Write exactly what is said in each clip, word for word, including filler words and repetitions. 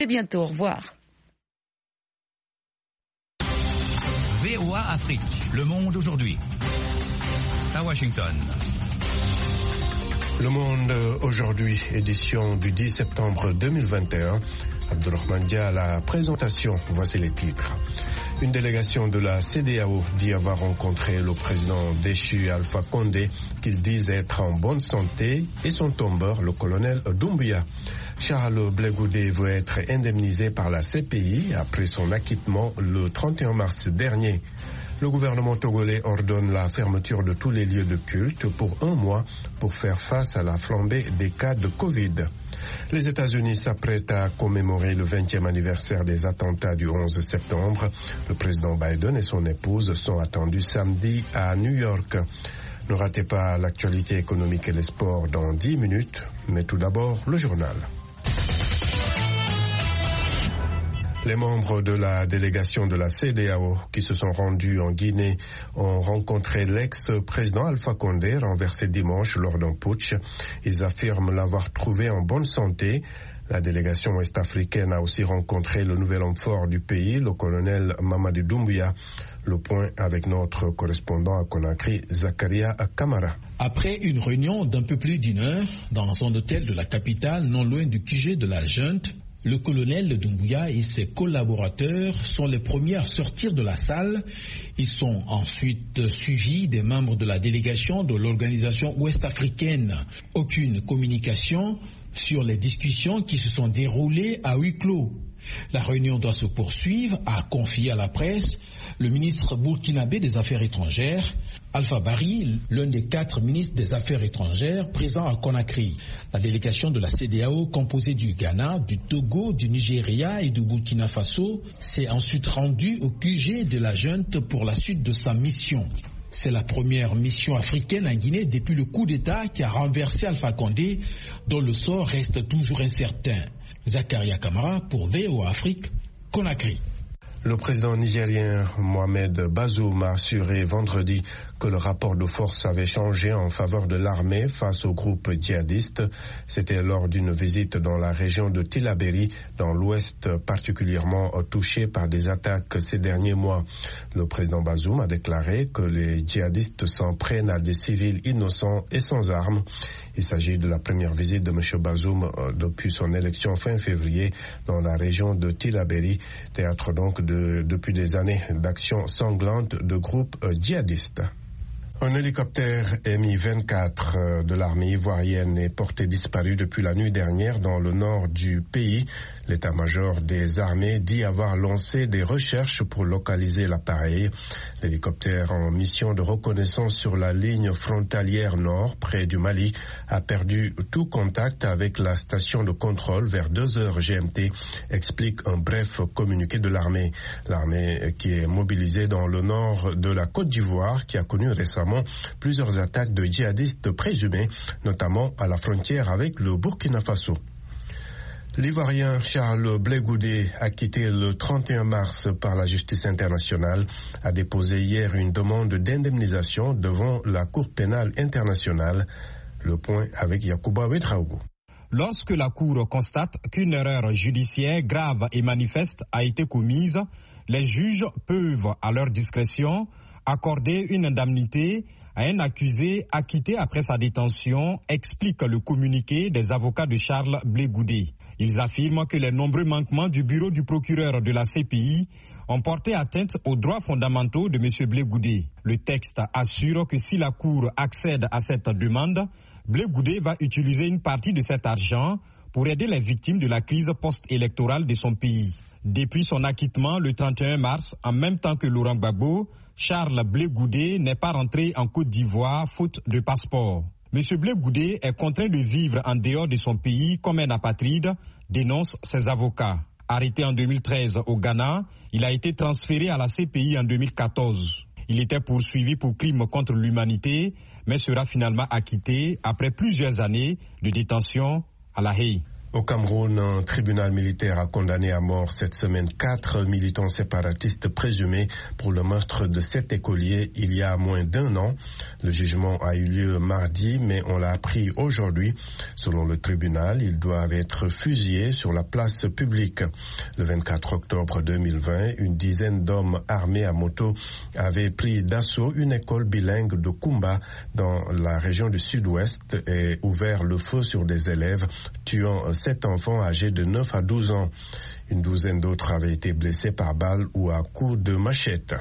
À bientôt, au revoir. V O A Afrique, Le Monde aujourd'hui. À Washington. Le Monde aujourd'hui, édition du dix septembre deux mille vingt et un. Abdourahmane Dia à la présentation, voici les titres. Une délégation de la C E D E A O dit avoir rencontré le président déchu Alpha Condé, qu'il dit être en bonne santé, et son tombeur, le colonel Doumbouya. Charles Blé Goudé veut être indemnisé par la C P I après son acquittement le trente et un mars dernier. Le gouvernement togolais ordonne la fermeture de tous les lieux de culte pour un mois pour faire face à la flambée des cas de Covid. Les États-Unis s'apprêtent à commémorer le vingtième anniversaire des attentats du onze septembre. Le président Biden et son épouse sont attendus samedi à New York. Ne ratez pas l'actualité économique et les sports dans dix minutes, mais tout d'abord le journal. Les membres de la délégation de la C E D E A O qui se sont rendus en Guinée ont rencontré l'ex-président Alpha Condé, renversé dimanche lors d'un putsch. Ils affirment l'avoir trouvé en bonne santé. La délégation ouest-africaine a aussi rencontré le nouvel homme fort du pays, le colonel Mamadi Doumbouya. Le point avec notre correspondant à Conakry, Zakaria Kamara. Après une réunion d'un peu plus d'une heure dans un hôtel de la capitale, non loin du Q G de la junte, le colonel Doumbouya et ses collaborateurs sont les premiers à sortir de la salle. Ils sont ensuite suivis des membres de la délégation de l'organisation ouest-africaine. Aucune communication sur les discussions qui se sont déroulées à huis clos. La réunion doit se poursuivre, a confié à la presse le ministre burkinabé des Affaires étrangères, Alpha Barry, l'un des quatre ministres des Affaires étrangères présents à Conakry. La délégation de la C E D E A O, composée du Ghana, du Togo, du Nigeria et du Burkina Faso, s'est ensuite rendue au Q G de la junte pour la suite de sa mission. C'est la première mission africaine en Guinée depuis le coup d'État qui a renversé Alpha Condé, dont le sort reste toujours incertain. Zakaria Kamara pour V O A Afrique, Conakry. Le président nigérien Mohamed Bazoum a assuré vendredi que le rapport de force avait changé en faveur de l'armée face au groupe djihadiste. C'était lors d'une visite dans la région de Tillabéri, dans l'ouest particulièrement touché par des attaques ces derniers mois. Le président Bazoum a déclaré que les djihadistes s'en prennent à des civils innocents et sans armes. Il s'agit de la première visite de M. Bazoum depuis son élection fin février dans la région de Tillabéri, théâtre donc de, depuis des années d'actions sanglantes de groupes djihadistes. Un hélicoptère M I vingt-quatre de l'armée ivoirienne est porté disparu depuis la nuit dernière dans le nord du pays. L'état-major des armées dit avoir lancé des recherches pour localiser l'appareil. L'hélicoptère en mission de reconnaissance sur la ligne frontalière nord, près du Mali, a perdu tout contact avec la station de contrôle vers deux heures G M T, explique un bref communiqué de l'armée. L'armée qui est mobilisée dans le nord de la Côte d'Ivoire, qui a connu récemment plusieurs attaques de djihadistes présumés, notamment à la frontière avec le Burkina Faso. L'Ivoirien Charles Blé Goudé, acquitté le trente et un mars par la justice internationale, a déposé hier une demande d'indemnisation devant la Cour pénale internationale. Le point avec Yacouba Ouedraogo. Lorsque la Cour constate qu'une erreur judiciaire grave et manifeste a été commise, les juges peuvent, à leur discrétion, accorder une indemnité à un accusé acquitté après sa détention, explique le communiqué des avocats de Charles Blé Goudé. Ils affirment que les nombreux manquements du bureau du procureur de la C P I ont porté atteinte aux droits fondamentaux de M. Blé Goudé. Le texte assure que si la Cour accède à cette demande, Blé Goudé va utiliser une partie de cet argent pour aider les victimes de la crise post-électorale de son pays. Depuis son acquittement le trente et un mars, en même temps que Laurent Gbagbo, Charles Blé Goudé n'est pas rentré en Côte d'Ivoire faute de passeport. M. Blé Goudé est contraint de vivre en dehors de son pays comme un apatride, dénoncent ses avocats. Arrêté en deux mille treize au Ghana, il a été transféré à la C P I en deux mille quatorze. Il était poursuivi pour crimes contre l'humanité, mais sera finalement acquitté après plusieurs années de détention à La Haye. Au Cameroun, un tribunal militaire a condamné à mort cette semaine quatre militants séparatistes présumés pour le meurtre de sept écoliers il y a moins d'un an. Le jugement a eu lieu mardi, mais on l'a appris aujourd'hui. Selon le tribunal, ils doivent être fusillés sur la place publique. Le vingt-quatre octobre deux mille vingt, une dizaine d'hommes armés à moto avaient pris d'assaut une école bilingue de Kumba dans la région du sud-ouest et ouvert le feu sur des élèves, tuant sept enfants âgés de neuf à douze ans. Une douzaine d'autres avaient été blessés par balle ou à coups de machette.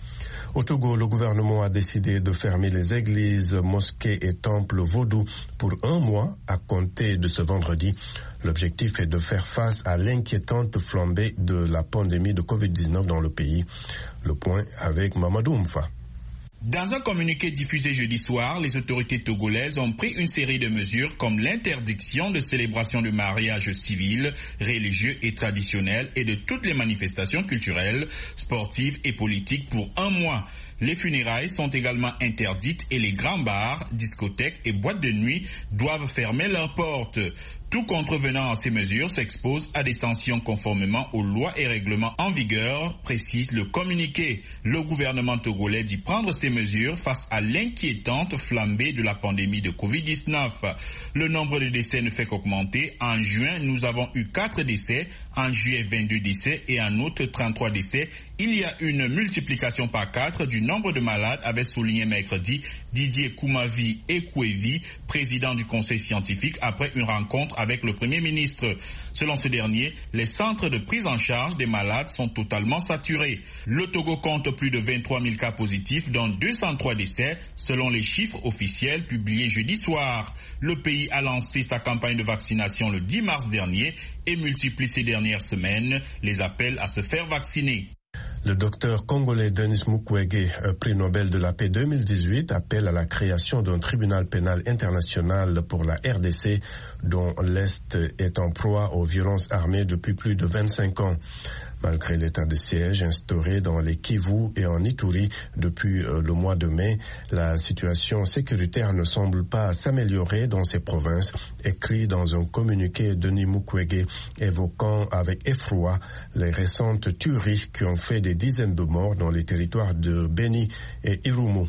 Au Togo, le gouvernement a décidé de fermer les églises, mosquées et temples vaudous pour un mois à compter de ce vendredi. L'objectif est de faire face à l'inquiétante flambée de la pandémie de covid dix-neuf dans le pays. Le point avec Mamadou Mfa. Dans un communiqué diffusé jeudi soir, les autorités togolaises ont pris une série de mesures comme l'interdiction de célébration de mariages civils, religieux et traditionnels et de toutes les manifestations culturelles, sportives et politiques pour un mois. Les funérailles sont également interdites et les grands bars, discothèques et boîtes de nuit doivent fermer leurs portes. Tout contrevenant à ces mesures s'expose à des sanctions conformément aux lois et règlements en vigueur, précise le communiqué. Le gouvernement togolais dit prendre ces mesures face à l'inquiétante flambée de la pandémie de covid dix-neuf. Le nombre de décès ne fait qu'augmenter. En juin, nous avons eu quatre décès, en juillet vingt-deux décès et en août trente-trois décès. Il y a une multiplication par quatre du nombre de malades, avait souligné mercredi Didier Koumavi Ekwevi, président du conseil scientifique, après une rencontre avec le Premier ministre. Selon ce dernier, les centres de prise en charge des malades sont totalement saturés. Le Togo compte plus de vingt-trois mille cas positifs, dont deux cent trois décès, selon les chiffres officiels publiés jeudi soir. Le pays a lancé sa campagne de vaccination le dix mars dernier et multiplie ces dernières semaines les appels à se faire vacciner. Le docteur congolais Denis Mukwege, prix Nobel de la paix deux mille dix-huit, appelle à la création d'un tribunal pénal international pour la R D C, dont l'Est est en proie aux violences armées depuis plus de vingt-cinq ans. Malgré l'état de siège instauré dans les Kivu et en Ituri depuis le mois de mai, la situation sécuritaire ne semble pas s'améliorer dans ces provinces, écrit dans un communiqué Denis Mukwege évoquant avec effroi les récentes tueries qui ont fait des dizaines de morts dans les territoires de Beni et Irumu.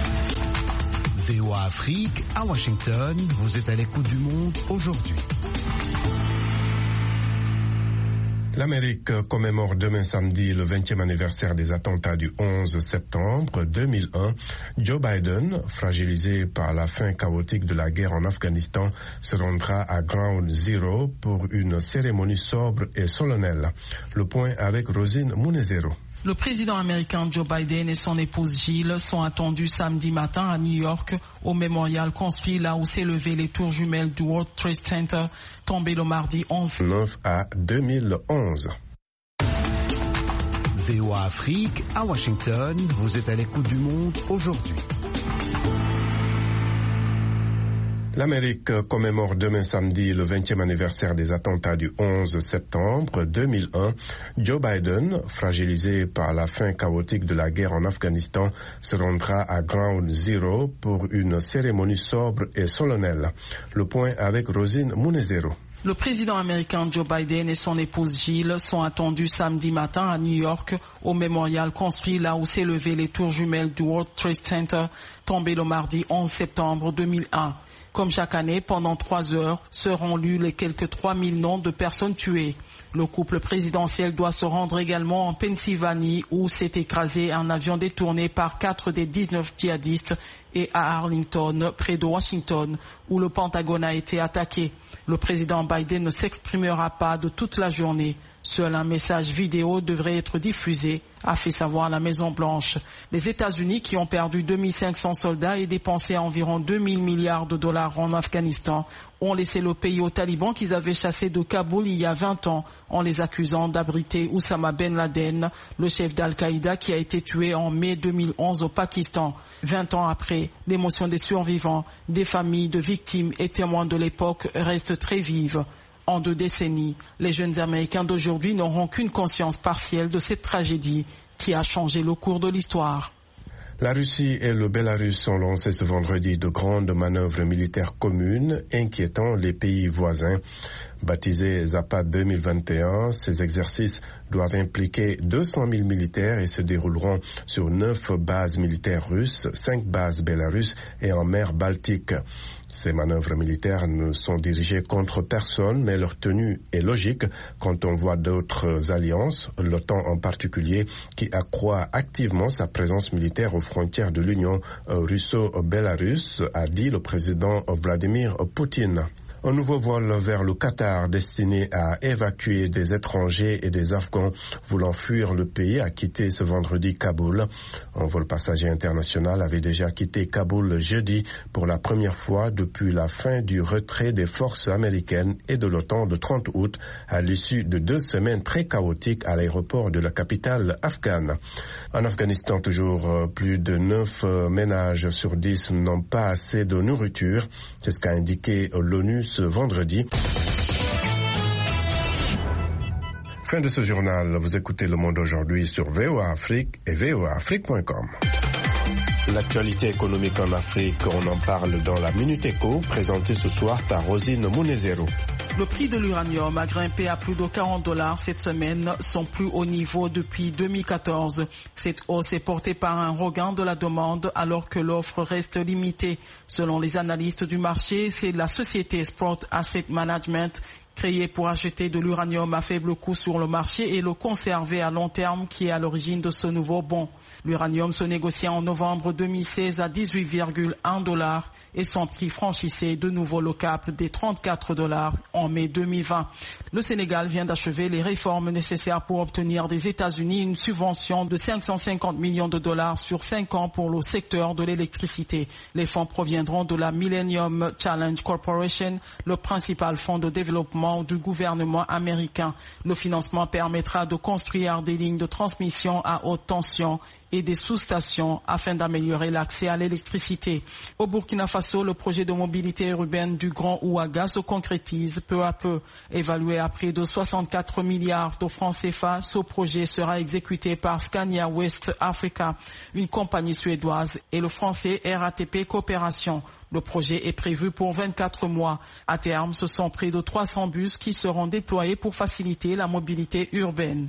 V O A Afrique, à Washington, vous êtes à l'écoute du monde aujourd'hui. L'Amérique commémore demain samedi le vingtième anniversaire des attentats du onze septembre deux mille un. Joe Biden, fragilisé par la fin chaotique de la guerre en Afghanistan, se rendra à Ground Zero pour une cérémonie sobre et solennelle. Le point avec Rosine Munezero. Le président américain Joe Biden et son épouse Jill sont attendus samedi matin à New York au mémorial construit là où s'élevaient les tours jumelles du World Trade Center, tombées le mardi onze neuf à deux mille onze. V O A Afrique, à Washington, vous êtes à l'écoute du monde aujourd'hui. L'Amérique commémore demain samedi le vingtième anniversaire des attentats du onze septembre deux mille un. Joe Biden, fragilisé par la fin chaotique de la guerre en Afghanistan, se rendra à Ground Zero pour une cérémonie sobre et solennelle. Le point avec Rosine Munezero. Le président américain Joe Biden et son épouse Jill sont attendus samedi matin à New York au mémorial construit là où s'élevaient les tours jumelles du World Trade Center, tombées le mardi onze septembre deux mille un. Comme chaque année, pendant trois heures, seront lus les quelques trois mille noms de personnes tuées. Le couple présidentiel doit se rendre également en Pennsylvanie où s'est écrasé un avion détourné par quatre des dix-neuf djihadistes et à Arlington, près de Washington, où le Pentagone a été attaqué. Le président Biden ne s'exprimera pas de toute la journée. Seul un message vidéo devrait être diffusé, a fait savoir la Maison-Blanche. Les États-Unis, qui ont perdu deux mille cinq cents soldats et dépensé environ deux mille milliards de dollars en Afghanistan, ont laissé le pays aux talibans qu'ils avaient chassés de Kaboul il y a vingt ans, en les accusant d'abriter Oussama Ben Laden, le chef d'Al-Qaïda qui a été tué en mai deux mille onze au Pakistan. Vingt ans après, l'émotion des survivants, des familles de victimes et témoins de l'époque reste très vive. En deux décennies, les jeunes Américains d'aujourd'hui n'auront qu'une conscience partielle de cette tragédie qui a changé le cours de l'histoire. La Russie et le Bélarus ont lancé ce vendredi de grandes manœuvres militaires communes, inquiétant les pays voisins. Baptisés Zapad deux mille vingt et un, ces exercices doivent impliquer deux cent mille militaires et se dérouleront sur neuf bases militaires russes, cinq bases belarusses et en mer Baltique. Ces manœuvres militaires ne sont dirigées contre personne, mais leur tenue est logique quand on voit d'autres alliances, l'OTAN en particulier, qui accroît activement sa présence militaire aux frontières de l'Union russo-bélarusse, a dit le président Vladimir Poutine. Un nouveau vol vers le Qatar destiné à évacuer des étrangers et des Afghans voulant fuir le pays a quitté ce vendredi Kaboul. Un vol passager international avait déjà quitté Kaboul jeudi pour la première fois depuis la fin du retrait des forces américaines et de l'OTAN le trente août à l'issue de deux semaines très chaotiques à l'aéroport de la capitale afghane. En Afghanistan, toujours plus de neuf ménages sur dix n'ont pas assez de nourriture. C'est ce qu'a indiqué l'ONU ce vendredi. Fin de ce journal. Vous écoutez Le Monde aujourd'hui sur V O A Afrique et V O A Afrique point com. L'actualité économique en Afrique, on en parle dans la Minute Éco, présentée ce soir par Rosine Munezero. Le prix de l'uranium a grimpé à plus de quarante dollars cette semaine, son plus haut niveau depuis deux mille quatorze. Cette hausse est portée par un regain de la demande alors que l'offre reste limitée. Selon les analystes du marché, c'est la société Sprott Asset Management créée pour acheter de l'uranium à faible coût sur le marché et le conserver à long terme qui est à l'origine de ce nouveau bon. L'uranium se négociait en novembre deux mille seize à dix-huit virgule un dollars et son prix franchissait de nouveau le cap des trente-quatre dollars en mai deux mille vingt. Le Sénégal vient d'achever les réformes nécessaires pour obtenir des États-Unis une subvention de cinq cent cinquante millions de dollars sur cinq ans pour le secteur de l'électricité. Les fonds proviendront de la Millennium Challenge Corporation, le principal fonds de développement du gouvernement américain. Le financement permettra de construire des lignes de transmission à haute tension et des sous-stations afin d'améliorer l'accès à l'électricité. Au Burkina Faso, le projet de mobilité urbaine du Grand Ouaga se concrétise peu à peu. Évalué à près de soixante-quatre milliards de francs C F A, ce projet sera exécuté par Scania West Africa, une compagnie suédoise, et le français R A T P Coopération. Le projet est prévu pour vingt-quatre mois. À terme, ce sont près de trois cents bus qui seront déployés pour faciliter la mobilité urbaine.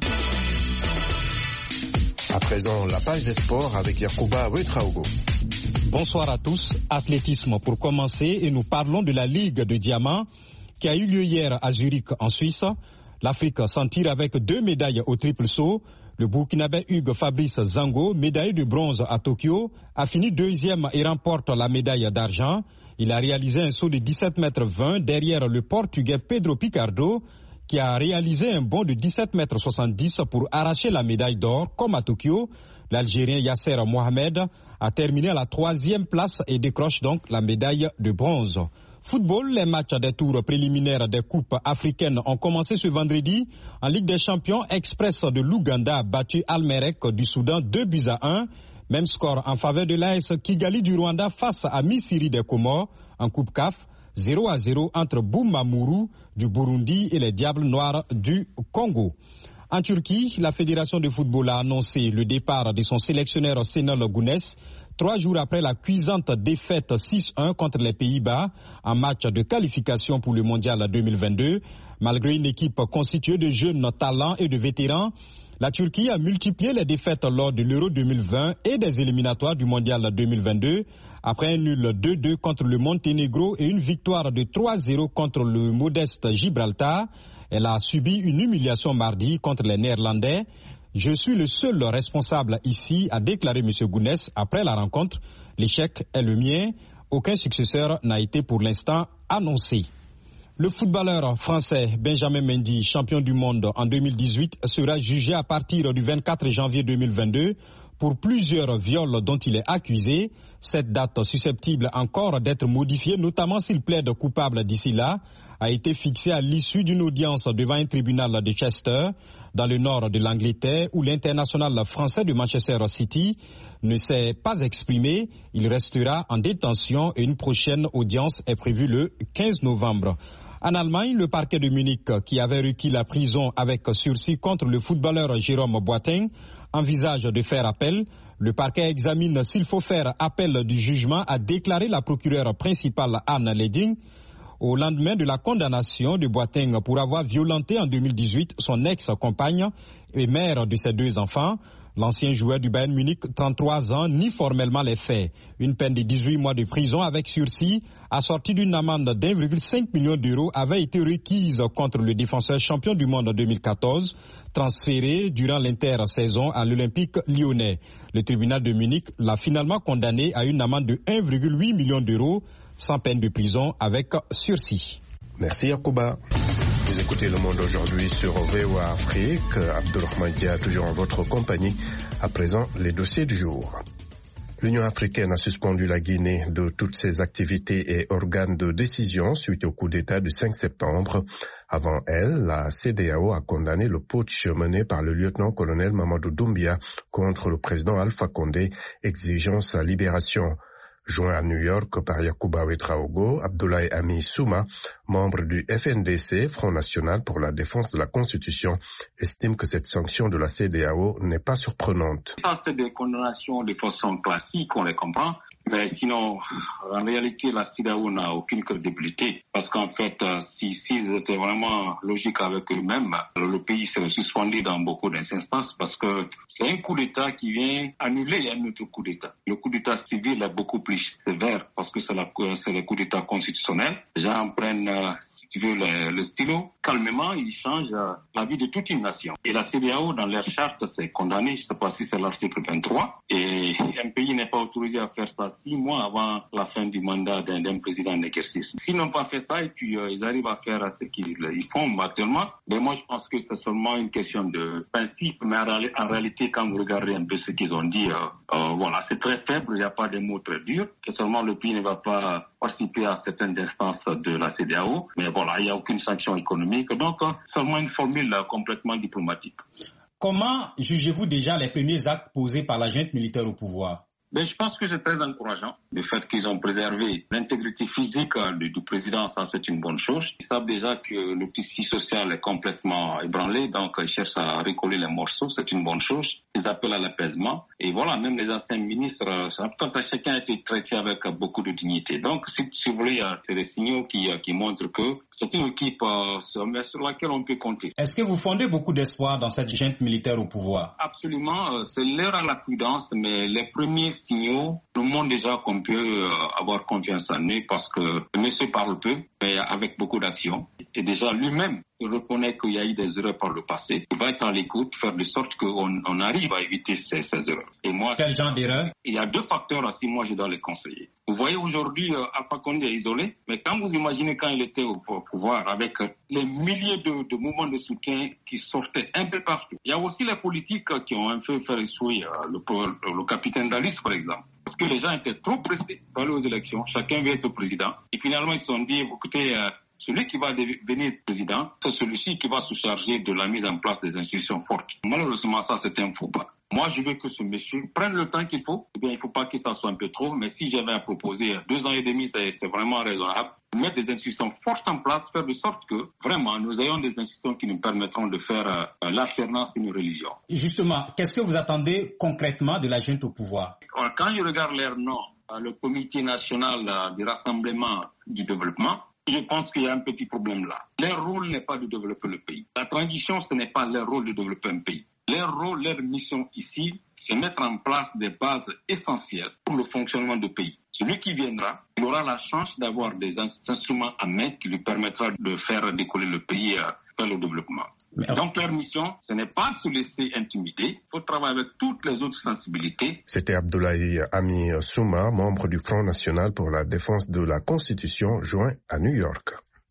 À présent, la page des sports avec Yacouba Ouetraogo. Bonsoir à tous. Athlétisme pour commencer et nous parlons de la Ligue de Diamants qui a eu lieu hier à Zurich en Suisse. L'Afrique s'en tire avec deux médailles au triple saut. Le Burkinabé Hugues Fabrice Zango, médaillé de bronze à Tokyo, a fini deuxième et remporte la médaille d'argent. Il a réalisé un saut de dix-sept mètres vingt derrière le Portugais Pedro Picardo, qui a réalisé un bond de dix-sept mètres soixante-dix pour arracher la médaille d'or, comme à Tokyo. L'Algérien Yasser Mohamed a terminé à la troisième place et décroche donc la médaille de bronze. Football, les matchs des tours préliminaires des coupes africaines ont commencé ce vendredi. En Ligue des champions, Express de l'Ouganda a battu Almerek du Soudan deux buts à un. Même score en faveur de l'A S Kigali du Rwanda face à Misiri des Comores en Coupe C A F. zéro à zéro entre Boumamuru du Burundi et les Diables Noirs du Congo. En Turquie, la Fédération de football a annoncé le départ de son sélectionneur Şenol Güneş, trois jours après la cuisante défaite six un contre les Pays-Bas en match de qualification pour le Mondial deux mille vingt-deux. Malgré une équipe constituée de jeunes talents et de vétérans, la Turquie a multiplié les défaites lors de l'Euro deux mille vingt et des éliminatoires du Mondial deux mille vingt-deux. Après un nul deux deux contre le Monténégro et une victoire de trois zéro contre le modeste Gibraltar, elle a subi une humiliation mardi contre les Néerlandais. Je suis le seul responsable ici, a déclaré M. Güneş après la rencontre. L'échec est le mien. Aucun successeur n'a été pour l'instant annoncé. Le footballeur français Benjamin Mendy, champion du monde en deux mille dix-huit, sera jugé à partir du vingt-quatre janvier deux mille vingt-deux pour plusieurs viols dont il est accusé. Cette date susceptible encore d'être modifiée, notamment s'il plaide coupable d'ici là, a été fixée à l'issue d'une audience devant un tribunal de Chester, dans le nord de l'Angleterre, où l'international français de Manchester City ne s'est pas exprimé. Il restera en détention et une prochaine audience est prévue le quinze novembre. En Allemagne, le parquet de Munich, qui avait requis la prison avec sursis contre le footballeur Jérôme Boateng, envisage de faire appel. Le parquet examine s'il faut faire appel du jugement, a déclaré la procureure principale Anne Leding. Au lendemain de la condamnation de Boateng pour avoir violenté en deux mille dix-huit son ex-compagne et mère de ses deux enfants, l'ancien joueur du Bayern Munich, trente-trois ans, nie formellement les faits. Une peine de dix-huit mois de prison avec sursis, assortie d'une amende d'un virgule cinq million d'euros, avait été requise contre le défenseur champion du monde en deux mille quatorze, transféré durant l'intersaison à l'Olympique lyonnais. Le tribunal de Munich l'a finalement condamné à une amende de un virgule huit million d'euros, sans peine de prison avec sursis. Merci Yacouba. Vous écoutez Le Monde aujourd'hui sur V O A Afrique. Abdelrahman Dia, toujours en votre compagnie. À présent, les dossiers du jour. L'Union africaine a suspendu la Guinée de toutes ses activités et organes de décision suite au coup d'État du cinq septembre. Avant elle, la C E D E A O a condamné le putsch mené par le lieutenant-colonel Mamadou Doumbia contre le président Alpha Condé, exigeant sa libération. Joint à New York par Yacouba Ouedraogo, Abdoulaye Ami Souma, membre du F N D C, Front National pour la défense de la Constitution, estime que cette sanction de la C E D E A O n'est pas surprenante. Ça, c'est des condamnations de façon classique, on les comprend. Mais sinon, en réalité, la C E D E A O n'a aucune crédibilité. Parce qu'en fait, si s'ils étaient vraiment logiques avec eux-mêmes, le pays serait suspendu dans beaucoup d'instances parce que c'est un coup d'État qui vient annuler un autre coup d'État. Le coup d'État civil est beaucoup plus sévère parce que c'est, la, c'est le coup d'État constitutionnel. Les gens prennent, euh, si tu veux, le, le stylo. Calmement, ils changent euh, la vie de toute une nation. Et la C E D E A O, dans leur charte, c'est condamné. Je ne sais pas si c'est l'article vingt-trois. Et un pays n'est pas autorisé à faire ça six mois avant la fin du mandat d'un, d'un président en exercice. S'ils n'ont pas fait ça et puis euh, ils arrivent à faire ce qu'ils ils font actuellement, mais moi je pense que c'est seulement une question de principe. Mais en, en réalité, quand vous regardez un peu ce qu'ils ont dit, euh, euh, voilà, c'est très faible, il n'y a pas de mots très durs. Que seulement le pays ne va pas participer à certaines instances de la C E D E A O. Mais voilà, il n'y a aucune sanction économique. Donc, seulement une formule complètement diplomatique. Comment jugez-vous déjà les premiers actes posés par la junte militaire au pouvoir? Ben, je pense que c'est très encourageant. Le fait qu'ils ont préservé l'intégrité physique du, du président, ça c'est une bonne chose. Ils savent déjà que le tissu social est complètement ébranlé, donc ils cherchent à recoller les morceaux, c'est une bonne chose. Ils appellent à l'apaisement. Et voilà, même les anciens ministres, chacun a été traité avec beaucoup de dignité. Donc, si, si vous voulez, c'est des signaux qui, qui montrent que c'est une équipe euh, sur laquelle on peut compter. Est-ce que vous fondez beaucoup d'espoir dans cette junte militaire au pouvoir? Absolument. Euh, c'est l'heure à la prudence, mais les premiers signaux nous montrent déjà qu'on peut euh, avoir confiance en eux parce que le monsieur parle peu, mais avec beaucoup d'action. Et déjà lui-même, il reconnaît qu'il y a eu des erreurs par le passé. Il va être à l'écoute, faire de sorte qu'on on arrive à éviter ces, ces erreurs. Et moi, quel genre d'erreur? Il y a deux facteurs aussi, moi je dois les conseiller. Vous voyez aujourd'hui, euh, Alpha Condé est isolé, mais quand vous imaginez quand il était au pouvoir, avec euh, les milliers de, de mouvements de soutien qui sortaient un peu partout. Il y a aussi les politiques qui ont un peu fait échouer euh, le, le, le capitaine Dalis, par exemple. Parce que les gens étaient trop pressés pour aller aux élections, chacun veut être président. Et finalement, ils se sont dit, écoutez, euh, celui qui va devenir président, c'est celui-ci qui va se charger de la mise en place des institutions fortes. Malheureusement, ça, c'est un faux pas. Moi, je veux que ce monsieur prenne le temps qu'il faut. Eh bien, il ne faut pas que ça soit un peu trop. Mais si j'avais à proposer deux ans et demi, c'est, c'est vraiment raisonnable. Mettre des institutions fortes en place, faire de sorte que, vraiment, nous ayons des institutions qui nous permettront de faire euh, l'alternance d'une religion. Justement, qu'est-ce que vous attendez concrètement de la junte au pouvoir? Quand je regarde leur nom, le Comité national du rassemblement du développement, je pense qu'il y a un petit problème là. Leur rôle n'est pas de développer le pays. La transition, ce n'est pas leur rôle de développer un pays. Leur rôle, leur mission ici, c'est mettre en place des bases essentielles pour le fonctionnement du pays. Celui qui viendra, il aura la chance d'avoir des instruments à main qui lui permettra de faire décoller le pays vers le développement. Donc leur mission, ce n'est pas se laisser intimider, il faut travailler avec toutes les autres sensibilités. C'était Abdoulaye Ami Souma, membre du Front National pour la défense de la Constitution, joint à New York.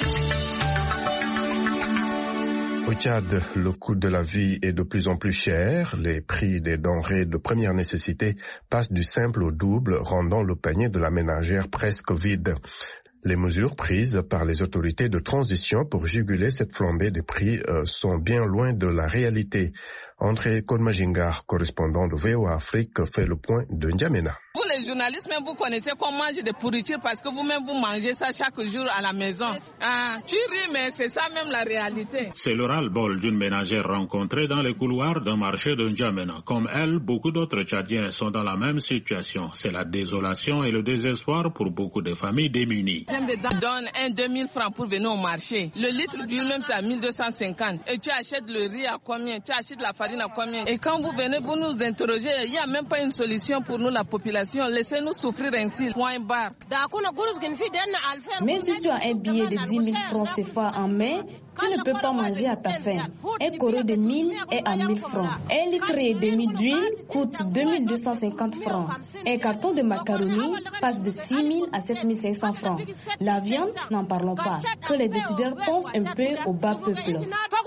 Au Tchad, le coût de la vie est de plus en plus cher. Les prix des denrées de première nécessité passent du simple au double, rendant le panier de la ménagère presque vide. Les mesures prises par les autorités de transition pour juguler cette flambée des prix euh, sont bien loin de la réalité. André Kodmajingar, correspondant de V O A Afrique, fait le point de N'Djamena. Pour les journalistes, même vous connaissez qu'on mange des pourritures parce que vous-même vous mangez ça chaque jour à la maison. Ah, tu ris, mais c'est ça même la réalité. C'est le ras-le-bol d'une ménagère rencontrée dans les couloirs d'un marché de N'Djamena. Comme elle, beaucoup d'autres Tchadiens sont dans la même situation. C'est la désolation et le désespoir pour beaucoup de familles démunies. Tu donnes un deux mille francs pour venir au marché. Le litre d'huile même c'est à mille deux cent cinquante. Et tu achètes le riz à combien? Tu achètes la farine à combien? Et quand vous venez pour nous interroger, il n'y a même pas une solution pour nous, la population. Laissez-nous souffrir ainsi. Point barre. Même si tu as un billet de dix mille francs C F A en main, tu ne peux pas manger à ta faim. Un koro de mille est à mille francs. Un litre et demi d'huile coûte deux mille deux cent cinquante francs. Un carton de macaroni passe de six mille à sept mille cinq cents francs. La viande, n'en parlons pas. Que les décideurs pensent un peu au bas peuple.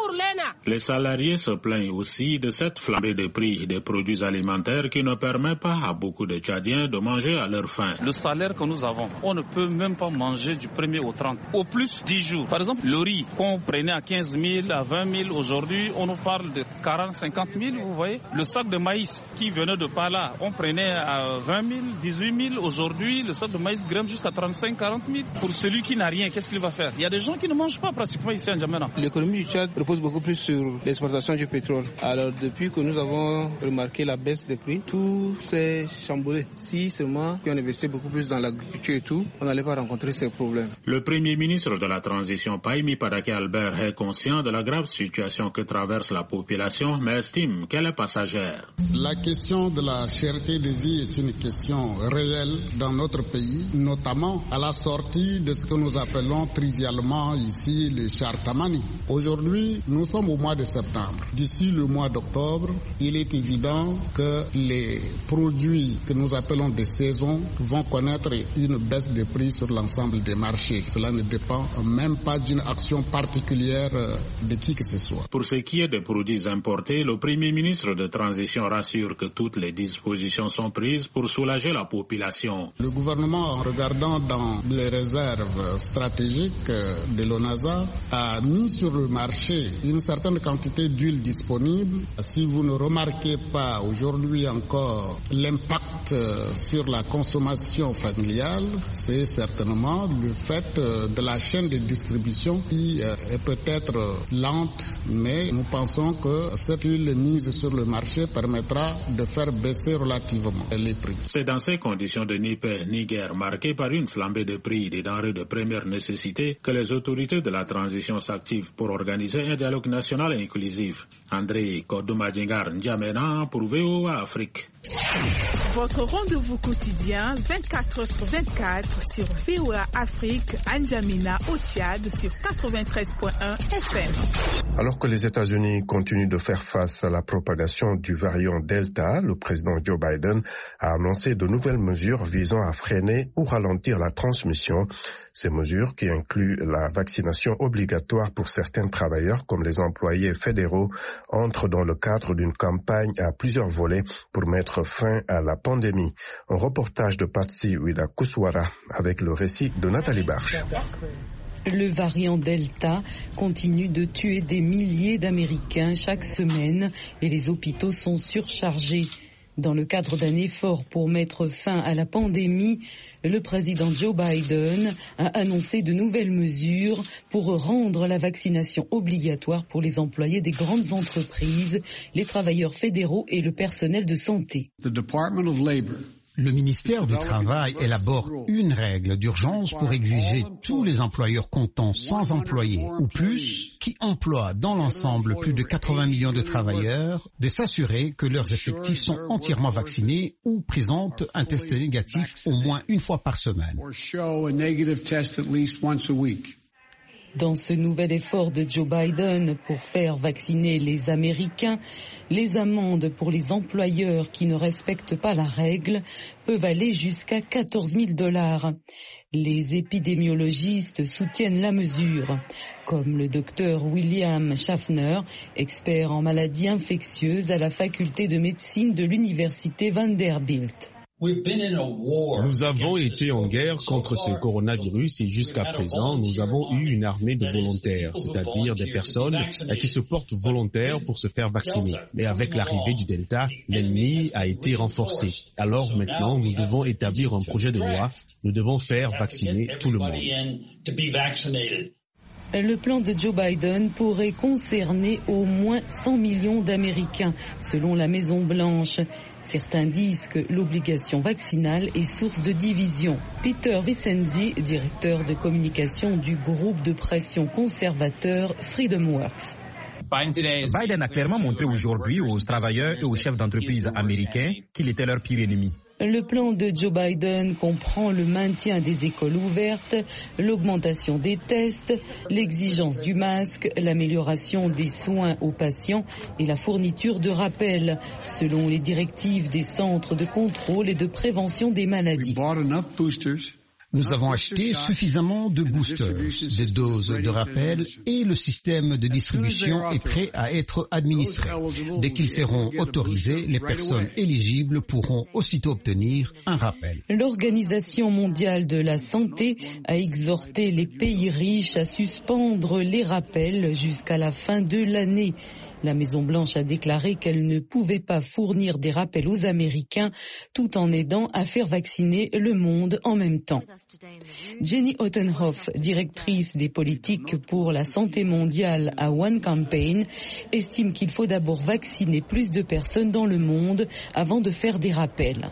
Les salariés se plaignent aussi de cette flambée de prix des produits alimentaires qui ne permet pas à beaucoup de Tchadiens de manger à leur faim. Le salaire que nous avons, on ne peut même pas manger du premier au trente. Au plus dix jours. Par exemple, le riz qu'on prenait à quinze mille, à vingt mille, aujourd'hui on nous parle de quarante, cinquante mille, vous voyez. Le sac de maïs qui venait de par là, on prenait à vingt mille, dix-huit mille. Aujourd'hui, le sac de maïs grimpe jusqu'à trente-cinq, quarante mille. Pour celui qui n'a rien, qu'est-ce qu'il va faire? Il y a des gens qui ne mangent pas pratiquement ici à N'Djamena. L'économie du Tchad repose beaucoup plus sur l'exportation du pétrole. Alors depuis que nous avons remarqué la baisse des prix, tout s'est chamboulé. Si seulement on investit beaucoup plus dans l'agriculture et tout, on n'allait pas rencontrer ces problèmes. Le Premier ministre de la Transition, Pahimi Padake Albert, est conscient de la grave situation que traverse la population, mais estime qu'elle est passagère. La question de la cherté de vie est une question réelle dans notre pays, notamment à la sortie de ce que nous appelons trivialement ici le chartamani. Aujourd'hui, nous sommes au mois de septembre. D'ici le mois d'octobre, il est évident que les produits que nous appelons de saison vont connaître une baisse de prix sur l'ensemble des marchés. Cela ne dépend même pas d'une action particulière de qui que ce soit. Pour ce qui est des produits importés, le Premier ministre de Transition rassure que toutes les dispositions sont prises pour soulager la population. Le gouvernement, en regardant dans les réserves stratégiques de l'ONASA, a mis sur le marché une certaine quantité d'huile disponible. Si vous ne remarquez pas aujourd'hui encore l'impact sur la consommation familiale, c'est certainement le fait de la chaîne de distribution qui est peut-être lente, mais nous pensons que cette huile mise sur le marché permettra de faire baisser relativement les prix. C'est dans ces conditions de ni paix ni guerre marquées par une flambée de prix des denrées de première nécessité que les autorités de la transition s'activent pour organiser un dialogue national inclusif. André Kodoumadingar N'Djamena pour V O A Afrique. Votre rendez-vous quotidien vingt-quatre heures sur vingt-quatre sur V O A Afrique à N'Djamena au Tchad sur quatre-vingt-treize point un F M. Alors que les États-Unis continuent de faire face à la propagation du variant Delta, le président Joe Biden a annoncé de nouvelles mesures visant à freiner ou ralentir la transmission. Ces mesures, qui incluent la vaccination obligatoire pour certains travailleurs comme les employés fédéraux, entrent dans le cadre d'une campagne à plusieurs volets pour mettre fin à la pandémie. Un reportage de Patsy Widakuswara avec le récit de Nathalie Barche. Le variant Delta continue de tuer des milliers d'Américains chaque semaine et les hôpitaux sont surchargés. Dans le cadre d'un effort pour mettre fin à la pandémie, le président Joe Biden a annoncé de nouvelles mesures pour rendre la vaccination obligatoire pour les employés des grandes entreprises, les travailleurs fédéraux et le personnel de santé. Le ministère du Travail élabore une règle d'urgence pour exiger tous les employeurs comptant cent employés ou plus qui emploient dans l'ensemble plus de quatre-vingts millions de travailleurs de s'assurer que leurs effectifs sont entièrement vaccinés ou présentent un test négatif au moins une fois par semaine. Dans ce nouvel effort de Joe Biden pour faire vacciner les Américains, les amendes pour les employeurs qui ne respectent pas la règle peuvent aller jusqu'à quatorze mille dollars. Les épidémiologistes soutiennent la mesure, comme le docteur William Schaffner, expert en maladies infectieuses à la faculté de médecine de l'université Vanderbilt. Nous avons été en guerre contre ce coronavirus et jusqu'à présent, nous avons eu une armée de volontaires, c'est-à-dire des personnes qui se portent volontaires pour se faire vacciner. Mais avec l'arrivée du Delta, l'ennemi a été renforcé. Alors maintenant, nous devons établir un projet de loi. Nous devons faire vacciner tout le monde. Le plan de Joe Biden pourrait concerner au moins cent millions d'Américains, selon la Maison-Blanche. Certains disent que l'obligation vaccinale est source de division. Peter Vicenzi, directeur de communication du groupe de pression conservateur Freedom Works. Biden a clairement montré aujourd'hui aux travailleurs et aux chefs d'entreprise américains qu'il était leur pire ennemi. Le plan de Joe Biden comprend le maintien des écoles ouvertes, l'augmentation des tests, l'exigence du masque, l'amélioration des soins aux patients et la fourniture de rappels, selon les directives des centres de contrôle et de prévention des maladies. Nous avons acheté suffisamment de boosters, des doses de rappel et le système de distribution est prêt à être administré. Dès qu'ils seront autorisés, les personnes éligibles pourront aussitôt obtenir un rappel. L'Organisation mondiale de la santé a exhorté les pays riches à suspendre les rappels jusqu'à la fin de l'année. La Maison-Blanche a déclaré qu'elle ne pouvait pas fournir des rappels aux Américains tout en aidant à faire vacciner le monde en même temps. Jenny Ottenhoff, directrice des politiques pour la santé mondiale à One Campaign, estime qu'il faut d'abord vacciner plus de personnes dans le monde avant de faire des rappels.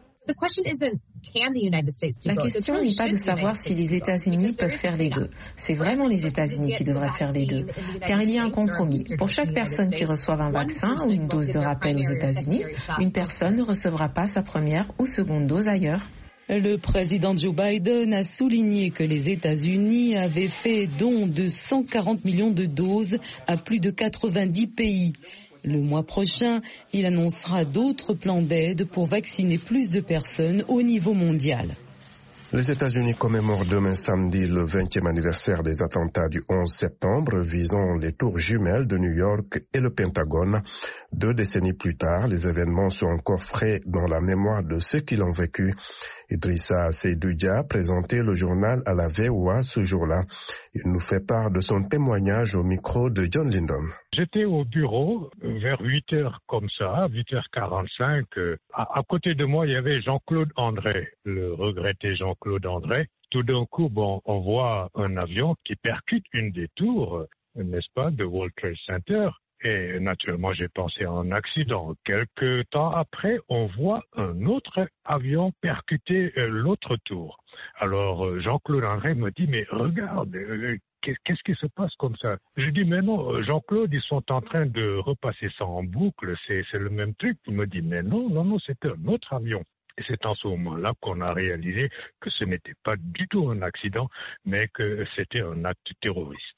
La question n'est pas de savoir si les États-Unis peuvent faire les deux. C'est vraiment les États-Unis qui devraient faire les deux. Car il y a un compromis. Pour chaque personne qui reçoit un vaccin ou une dose de rappel aux États-Unis, une personne ne recevra pas sa première ou seconde dose ailleurs. Le président Joe Biden a souligné que les États-Unis avaient fait don de cent quarante millions de doses à plus de quatre-vingt-dix pays. Le mois prochain, il annoncera d'autres plans d'aide pour vacciner plus de personnes au niveau mondial. Les États-Unis commémorent demain samedi le vingtième anniversaire des attentats du onze septembre visant les tours jumelles de New York et le Pentagone. Deux décennies plus tard, les événements sont encore frais dans la mémoire de ceux qui l'ont vécu. Idrissa Seydoudia présentait le journal à la V O A ce jour-là. Il nous fait part de son témoignage au micro de John Lindon. J'étais au bureau vers huit heures comme ça, huit heures quarante-cinq. À, à côté de moi, il y avait Jean-Claude André, le regretté Jean-Claude André. Tout d'un coup, bon, on voit un avion qui percute une des tours, n'est-ce pas, de World Trade Center. Et naturellement, j'ai pensé à un accident. Quelque temps après, on voit un autre avion percuter euh, l'autre tour. Alors, euh, Jean-Claude André me dit, mais regarde, euh, qu'est-ce qui se passe comme ça? Je dis, mais non, Jean-Claude, ils sont en train de repasser ça en boucle, c'est, c'est le même truc. Il me dit, mais non, non, non, c'était un autre avion. Et c'est en ce moment-là qu'on a réalisé que ce n'était pas du tout un accident, mais que c'était un acte terroriste.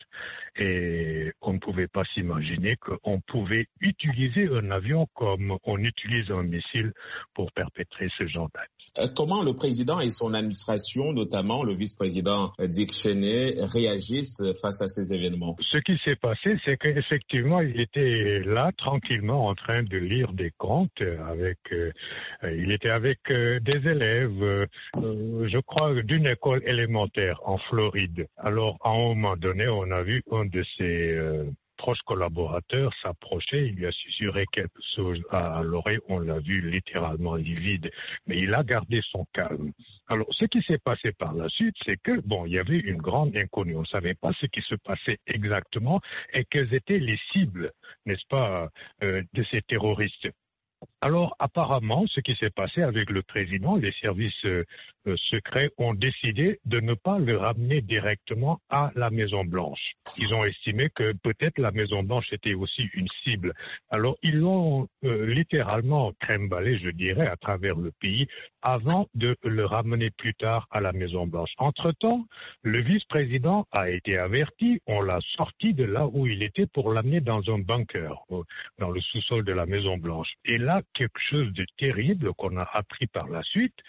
Et on ne pouvait pas s'imaginer qu'on pouvait utiliser un avion comme on utilise un missile pour perpétrer ce genre d'acte. Comment le président et son administration, notamment le vice-président Dick Cheney, réagissent face à ces événements? Ce qui s'est passé, c'est qu'effectivement, il était là, tranquillement, en train de lire des contes avec, euh, il était avec euh, des élèves, euh, je crois, d'une école élémentaire en Floride. Alors, à un moment donné, on a vu un de ses euh, proches collaborateurs s'approcher, il lui a susurré quelque chose à, à l'oreille, on l'a vu littéralement livide, mais il a gardé son calme. Alors, ce qui s'est passé par la suite, c'est que, bon, il y avait une grande inconnue, on ne savait pas ce qui se passait exactement et quelles étaient les cibles, n'est-ce pas, euh, de ces terroristes. Alors, apparemment, ce qui s'est passé avec le président, les services euh, secrets ont décidé de ne pas le ramener directement à la Maison-Blanche. Ils ont estimé que peut-être la Maison-Blanche était aussi une cible. Alors, ils l'ont euh, littéralement crème-balé, je dirais, à travers le pays, avant de le ramener plus tard à la Maison-Blanche. Entre-temps, le vice-président a été averti, on l'a sorti de là où il était pour l'amener dans un bunker, dans le sous-sol de la Maison-Blanche. Et là, quelque chose de terrible qu'on a appris par la suite,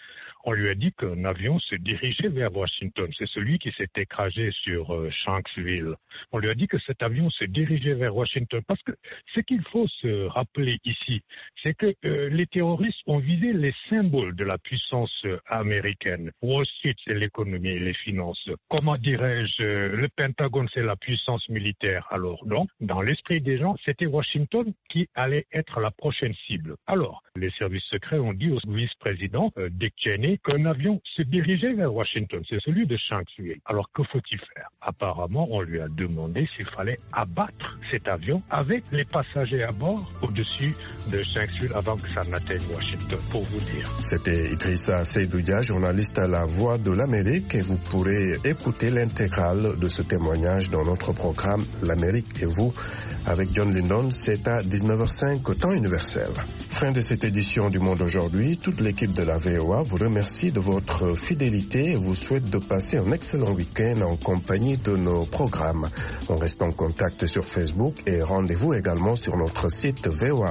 on lui a dit qu'un avion se dirigeait vers Washington. C'est celui qui s'est écrasé sur euh, Shanksville. On lui a dit que cet avion se dirigeait vers Washington. Parce que ce qu'il faut se rappeler ici, c'est que euh, les terroristes ont visé les symboles de la puissance euh, américaine. Wall Street, c'est l'économie et les finances. Comment dirais-je, euh, le Pentagone, c'est la puissance militaire. Alors donc, dans l'esprit des gens, c'était Washington qui allait être la prochaine cible. Alors, les services secrets ont dit au vice-président euh, Dick Cheney qu'un avion se dirigeait vers Washington. C'est celui de Shanksville. Alors, que faut-il faire? Apparemment, on lui a demandé s'il fallait abattre cet avion avec les passagers à bord au-dessus de Shanksville avant que ça n'atteigne Washington, pour vous dire. C'était Idrissa Seydoudia, journaliste à La Voix de l'Amérique, et vous pourrez écouter l'intégrale de ce témoignage dans notre programme L'Amérique et vous avec John Lindon. C'est à dix-neuf heures cinq au temps universel. Fin de cette édition du Monde aujourd'hui. Toute l'équipe de la V O A vous remercie de votre fidélité et vous souhaite de passer un excellent week-end en compagnie de nos programmes. On reste en contact sur Facebook et rendez-vous également sur notre site V O A.